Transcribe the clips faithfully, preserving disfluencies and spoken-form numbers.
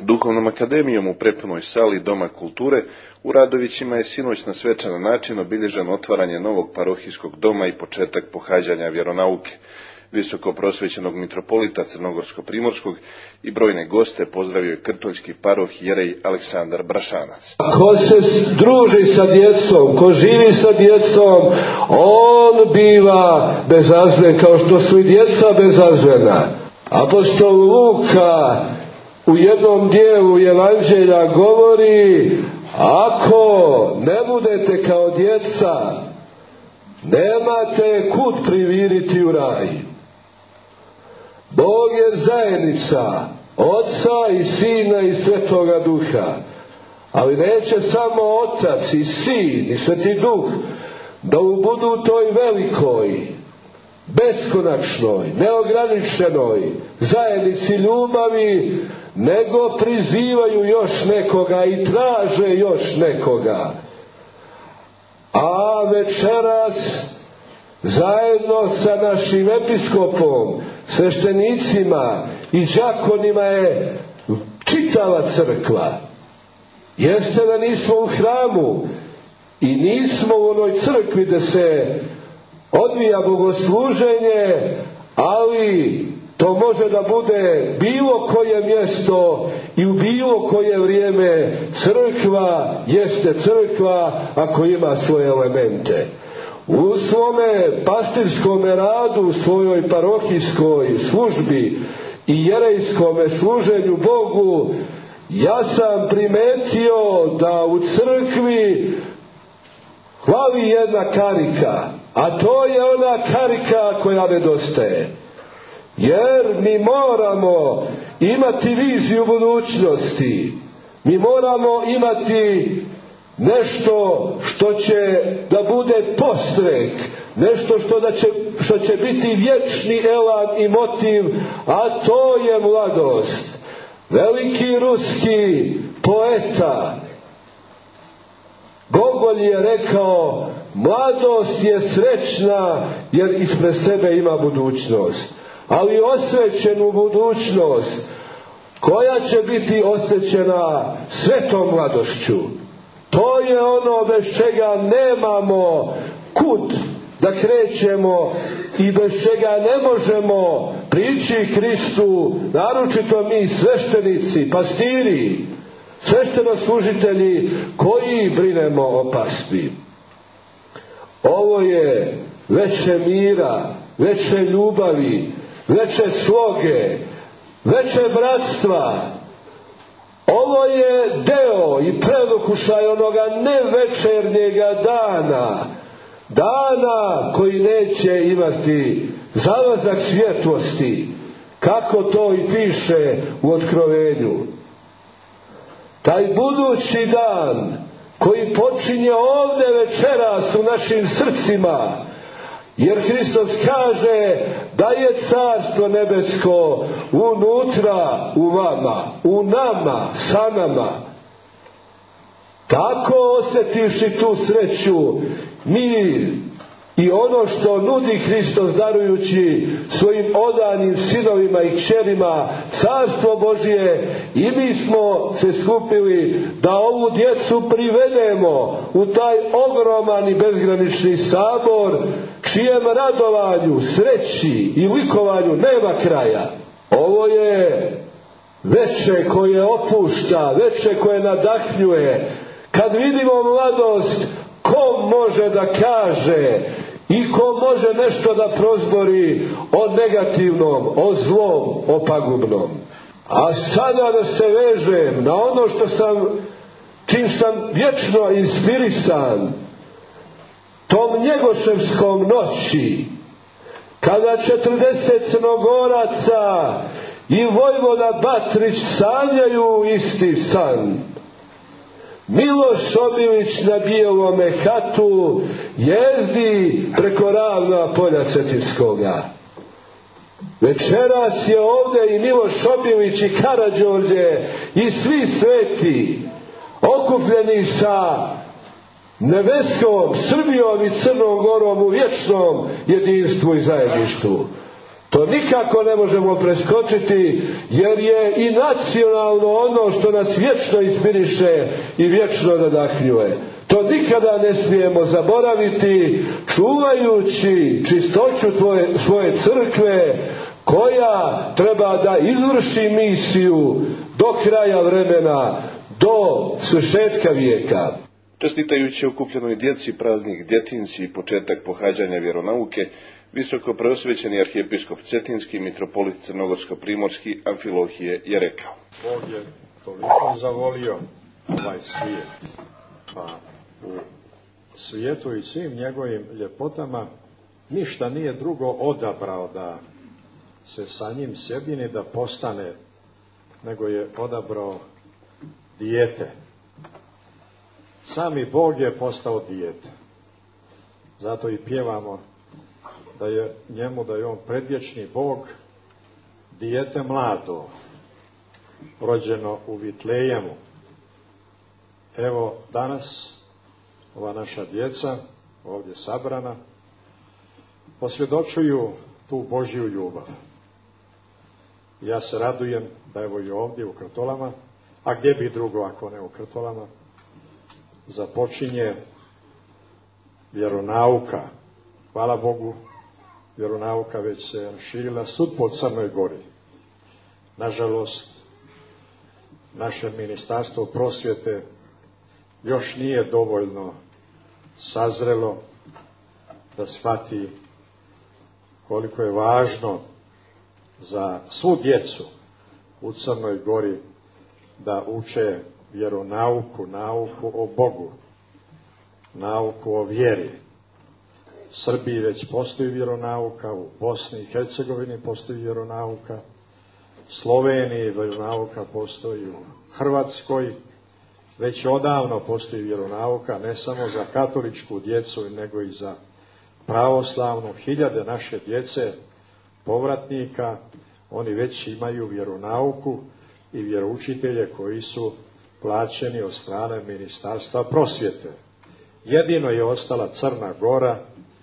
Duhovnom akademijom u prepunoj sali Doma kulture u Radovićima je sinoć na svečan način obilježeno otvaranje novog parohijskog doma i početak pohađanja vjeronauke. Visoko prosvećenog mitropolita Crnogorsko-primorskog i brojne goste pozdravio je krtoljski paroh jerej Aleksandar Brašanac. Ko se druži sa djecom, ko živi sa djecom, on biva bezazlen kao što su i djeca bezazlena. Apostol Luka u jednom dijelu Evanđelja govori: ako ne budete kao djeca, nemate kud priviriti u raj. Bog je zajednica Oca i Sina i Svetoga Duha, ali neće samo Otac i Sin i Sveti Duh da budu toj velikoj, beskonačnoj, neograničenoj zajednici ljubavi, nego prizivaju još nekoga i traže još nekoga. A večeras zajedno sa našim episkopom, sveštenicima i đakonima je čitava crkva. Jeste da nismo u hramu i nismo u onoj crkvi gdje se odvija bogosluženje, ali to može da bude bilo koje mjesto i u bilo koje vrijeme. Crkva jeste crkva ako ima svoje elemente. U svome pastirskom radu, u svojoj parohijskoj službi i jerejskome služenju Bogu, ja sam primetio da u crkvi hvali jedna karika, a to je ona karika koja nedostaje. Jer mi moramo imati viziju budućnosti, mi moramo imati nešto što će da bude postrek, nešto što, da će, što će biti vječni elan i motiv, a to je mladost. Veliki ruski poeta Gogolj je rekao: mladost je srećna jer ispred sebe ima budućnost, ali osvećenu budućnost koja će biti osvećena svetom mladošću. To je ono bez čega nemamo kud da krećemo i bez čega ne možemo prići Hristu, naročito mi sveštenici, pastiri, sveštenoslужitelji koji brinemo o pastvi. Ovo je veče mira, veče ljubavi, veče sloge, veče bratstva. Ovo je deo i predokušaj onoga nevečernjega dana, dana koji neće imati zalazak svjetlosti, kako to i piše u Otkrovenju. Taj budući dan koji počinje ovdje večeras u našim srcima, jer Hristos kaže da je Carstvo nebesko unutra u vama, u nama, sa nama. Tako osjetivši tu sreću, mi i ono što nudi Hristos darujući svojim odanim sinovima i kćerima Carstvo Božje, i mi smo se skupili da ovu djecu privedemo u taj ogroman i bezgranični sabor, čijem radovanju, sreći i likovanju nema kraja. Ovo je veče koje opušta, veče koje nadahnjuje. Kad vidimo mladost, ko može da kaže i ko može nešto da prozbori o negativnom, o zlom, o pagubnom. A sada da se vežem na ono što sam, čim sam vječno inspirisan, tom Njegoševskom noći, kada četrdeset Crnogoraca i vojvoda Batrić sanjaju isti san. Miloš Obilić na bijelome hatu jezdi preko ravna polja Cetinskoga. Večeras je ovdje i Miloš Obilić i Karađorđe i svi sveti okupljeni sa nebeskom Srbijom i Crnom Gorom u vječnom jedinstvu i zajedništvu. To nikako ne možemo preskočiti, jer je i nacionalno ono što nas vječno inspiriše i vječno nadahnjuje. To nikada ne smijemo zaboraviti, čuvajući čistoću tvoje, svoje crkve, koja treba da izvrši misiju do kraja vremena, do svršetka vijeka. Čestitajući okupljenoj djeci praznik djetinjci i početak pohađanja vjeronauke, visoko preosvećeni arhijepiskop Cetinski, mitropolit Crnogorsko-primorski Amfilohije je rekao: Bog je toliko zavolio ovaj svijet, pa u svijetu i svim njegovim ljepotama ništa nije drugo odabrao da se sa njim sjedini, da postane, nego je odabrao dijete. Sami Bog je postao dijete. Zato i pjevamo da je njemu, da je on predvječni Bog, dijete mlado, rođeno u Vitlejemu. Evo danas ova naša djeca, ovdje sabrana, posvjedočuju tu Božju ljubav. Ja se radujem da evo i ovdje u Krtolama, a gdje bi drugo ako ne u Krtolama, započinje vjeronauka. Hvala Bogu, vjeronauka već se širila sud po Crnoj Gori. Nažalost, naše ministarstvo prosvjete još nije dovoljno sazrelo da shvati koliko je važno za svu djecu u Crnoj Gori da uče vjeronauku, nauku o Bogu, nauku o vjeri. U Srbiji već postoji vjeronauka, u Bosni i Hercegovini postoji vjeronauka, u Sloveniji vjeronauka postoji, u Hrvatskoj već odavno postoji vjeronauka, ne samo za katoličku djecu, nego i za pravoslavnu. Hiljade naše djece, povratnika, oni već imaju vjeronauku i vjeroučitelje koji su plaćeni od strane Ministarstva prosvjete. Jedino je ostala Crna Gora,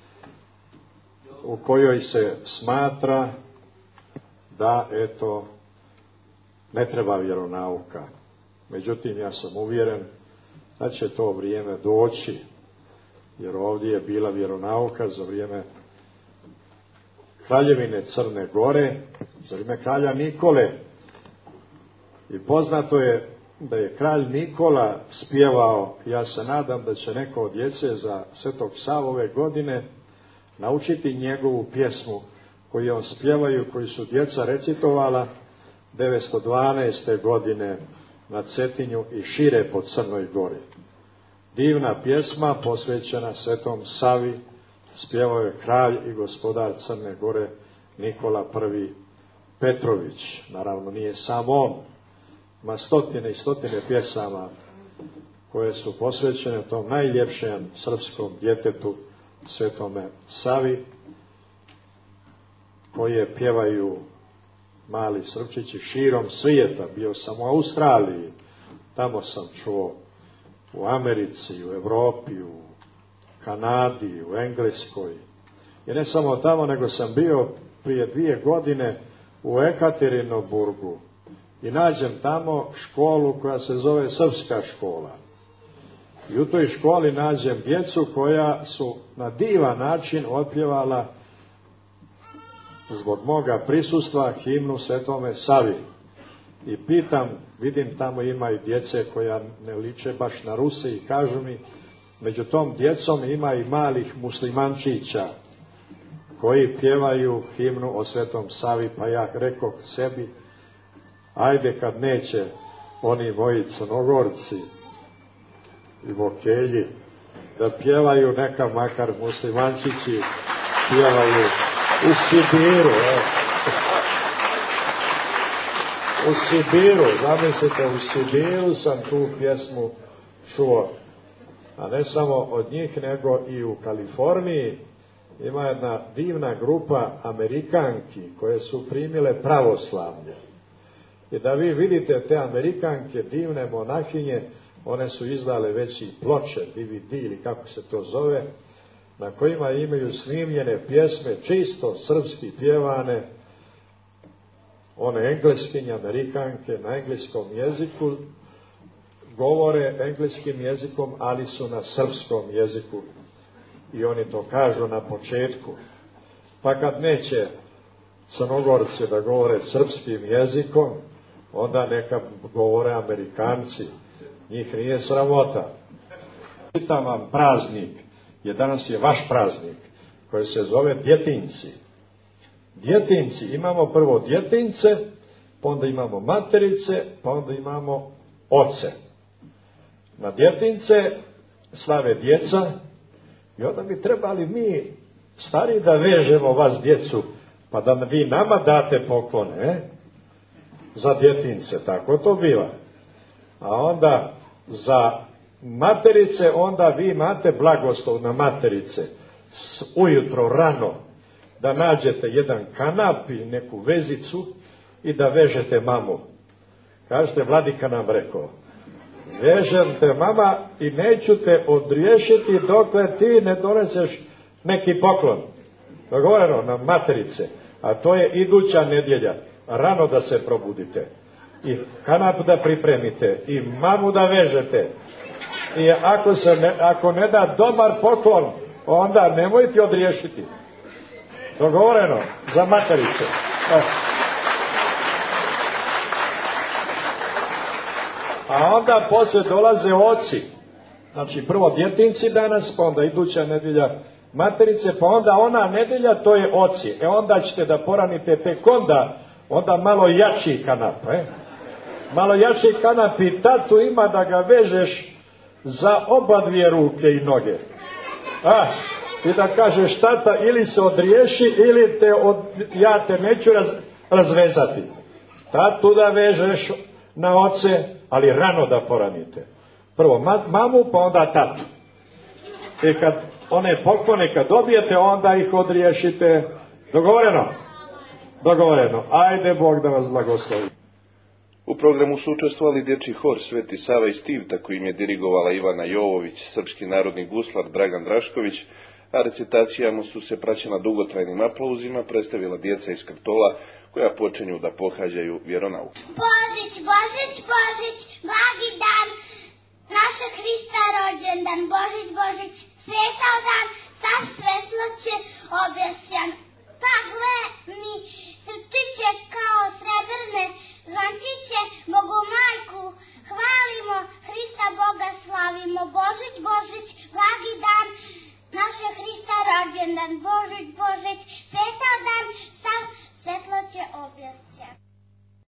u kojoj se smatra da, eto, ne treba vjeronauka. Međutim, ja sam uvjeren da će to vrijeme doći, jer ovdje je bila vjeronauka za vrijeme kraljevine Crne Gore, za vrijeme kralja Nikole. I poznato je da je kralj Nikola spjevao, ja se nadam da će neko od djece za Svetog Savu ove godine naučiti njegovu pjesmu koju on spjevaju, koju su djeca recitovala devetsto dvanaeste. godine na Cetinju i šire po Crnoj Gori. Divna pjesma posvećena Svetom Savi, spjevao je kralj i gospodar Crne Gore Nikola I. Petrović. Naravno nije samo on, ima stotine i stotine pjesama koje su posvećene tom najljepšem srpskom djetetu Svetome Savi, koje pjevaju mali Srpčići širom svijeta. Bio sam u Australiji, tamo sam čuo, u Americi, u Europi, u Kanadi, u Engleskoj. I ne samo tamo, nego sam bio prije dvije godine u Ekaterinoburgu i nađem tamo školu koja se zove Srpska škola. I u toj školi nađem djecu koja su na divan način otpjevala zbog moga prisustva himnu Svetome Savi. I pitam, vidim tamo ima i djece koja ne liče baš na Ruse i kažu mi, među tom djecom ima i malih muslimančića koji pjevaju himnu o Svetom Savi, pa ja rekoh sebi, ajde kad neće oni moji Crnogorci i Bokelji da pjevaju, neka makar muslimančići pjevaju u Sibiru. E. U Sibiru, zamislite, u Sibiru sam tu pjesmu čuo. A ne samo od njih, nego i u Kaliforniji ima jedna divna grupa Amerikanki koje su primile pravoslavlje. I da vi vidite te Amerikanke, divne monahinje, one su izdale već i ploče, D V D ili kako se to zove, na kojima imaju snimljene pjesme, čisto srpski pjevane, one engleskinje, Amerikanke na engleskom jeziku govore engleskim jezikom, ali su na srpskom jeziku. I oni to kažu na početku. Pa kad neće Crnogorci da govore srpskim jezikom, onda neka govore Amerikanci. Njih nije sramota. Čitam vam praznik, jer danas je vaš praznik, koji se zove Djetinjci. Djetinjci, imamo prvo djetinjce, pa onda imamo materice, pa onda imamo oce. Na djetinjce slave djeca i onda bi trebali mi, stari, da vežemo vas djecu, pa da vi nama date poklone, eh? Za djetinjce, tako to biva. A onda za materice, onda vi imate blagoslov na materice, ujutro rano, da nađete jedan kanap i neku vezicu i da vežete mamu. Kažete, vladika nam rekao, vežem te mama i neću te odriješiti dokle ti ne doneseš neki poklon. Dogovoreno na materice, a to je iduća nedjelja, rano da se probudite i kanap da pripremite i mamu da vežete. I ako, se ne, ako ne da dobar poklon, onda nemojte odriješiti. Dogovoreno za materice. E. A onda poslije dolaze oci. Znači prvo djetinjci danas, pa onda iduća nedjelja materice, pa onda ona nedjelja, to je oci. E onda ćete da poranite tek onda, onda malo jači kanap. E? Malo jači kanap i tatu ima da ga vežeš za oba dvije ruke i noge. A, i da kažeš, tata, ili se odriješi, ili te od, ja te neću raz, razvezati. Tatu da vežeš na oce, ali rano da poranite. Prvo ma, mamu, pa onda tatu. I kad one poklone, kad dobijete, onda ih odriješite. Dogovoreno? Dogovoreno. Ajde, Bog da vas blagoslovi. U programu su učestvovali dječji hor Sveti Sava i Stivta, kojim je dirigovala Ivana Jovović, srpski narodni guslar Dragan Drašković, a recitacijama su se praćena dugotrajnim aplauzima predstavila djeca iz Krtola, koja počinju da pohađaju vjeronauk. Božić, Božić, Božić, blagi dan, naša Hrista rođendan, Božić, Božić, svetao dan, sav svetlo će objesjan. Pa gle mi srčiće kao srebrne